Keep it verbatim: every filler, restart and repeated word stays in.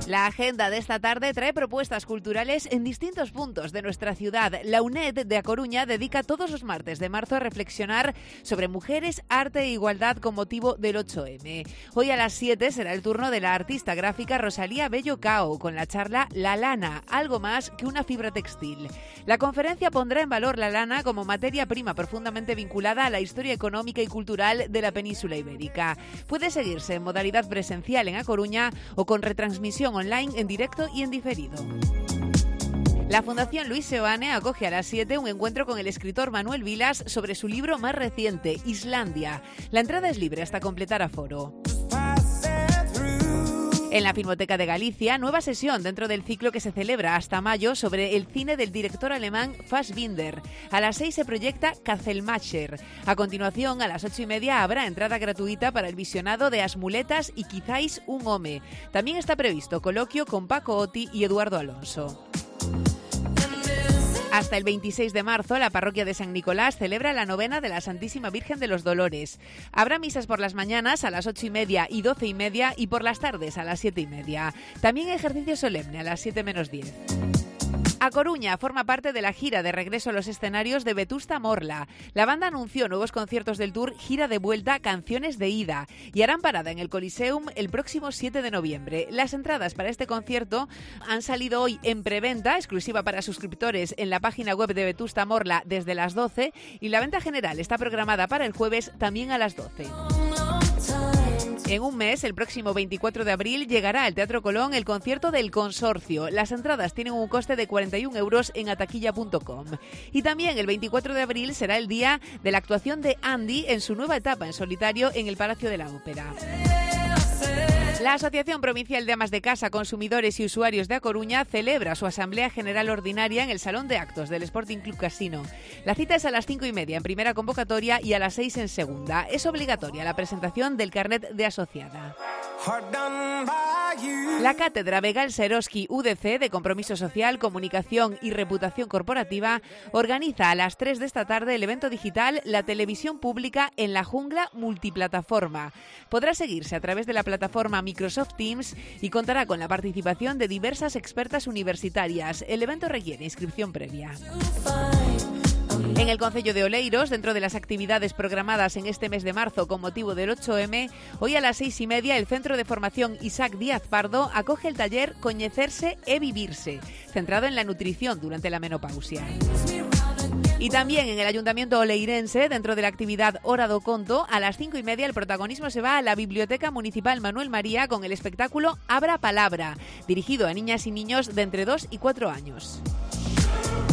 La agenda de esta tarde trae propuestas culturales en distintos puntos de nuestra ciudad. La UNED de A Coruña dedica todos los martes de marzo a reflexionar sobre mujeres, arte e igualdad con motivo del ocho eme. Hoy a las siete será el turno de la artista gráfica Rosalía Bello Cao con la charla La lana, algo más que una fibra textil. La conferencia pondrá en valor la lana como materia prima profundamente vinculada a la historia económica y cultural de la península ibérica. Puede seguirse en modalidad presencial en A Coruña o con retransmisión online en directo y en diferido. La Fundación Luis Seoane acoge a las siete un encuentro con el escritor Manuel Vilas sobre su libro más reciente, Islandia. La entrada es libre hasta completar aforo. En la Filmoteca de Galicia, nueva sesión dentro del ciclo que se celebra hasta mayo sobre el cine del director alemán Fassbinder. A las seis se proyecta Katzelmacher. A continuación, a las ocho y media, habrá entrada gratuita para el visionado de As muletas y quizáis un home. También está previsto coloquio con Paco Oti y Eduardo Alonso. Hasta el veintiséis de marzo, la parroquia de San Nicolás celebra la novena de la Santísima Virgen de los Dolores. Habrá misas por las mañanas a las ocho y media y doce y media y por las tardes a las siete y media. También ejercicio solemne a las siete menos diez. A Coruña forma parte de la gira de regreso a los escenarios de Vetusta Morla. La banda anunció nuevos conciertos del tour Gira de Vuelta Canciones de Ida y harán parada en el Coliseum el próximo siete de noviembre. Las entradas para este concierto han salido hoy en preventa, exclusiva para suscriptores en la página web de Vetusta Morla desde las doce, y la venta general está programada para el jueves también a las doce. En un mes, el próximo veinticuatro de abril, llegará al Teatro Colón el concierto del Consorcio. Las entradas tienen un coste de cuarenta y un euros en ataquilla punto com. Y también el veinticuatro de abril será el día de la actuación de Andy en su nueva etapa en solitario en el Palacio de la Ópera. La Asociación Provincial de Amas de Casa, Consumidores y Usuarios de A Coruña celebra su Asamblea General Ordinaria en el Salón de Actos del Sporting Club Casino. La cita es a las cinco y media en primera convocatoria y a las seis en segunda. Es obligatoria la presentación del carnet de asociada. La Cátedra Begal Seroski U D C de Compromiso Social, Comunicación y Reputación Corporativa organiza a las tres de esta tarde el evento digital La Televisión Pública en la Jungla Multiplataforma. Podrá seguirse a través de la plataforma Microsoft Teams y contará con la participación de diversas expertas universitarias. El evento requiere inscripción previa. En el concello de Oleiros, dentro de las actividades programadas en este mes de marzo con motivo del ocho eme, hoy a las seis y media el Centro de Formación Isaac Díaz Pardo acoge el taller Coñecerse e Vivirse, centrado en la nutrición durante la menopausia. Y también en el Ayuntamiento oleirense, dentro de la actividad Hora do Conto, a las cinco y media el protagonismo se va a la Biblioteca Municipal Manuel María con el espectáculo Abra Palabra, dirigido a niñas y niños de entre dos y cuatro años.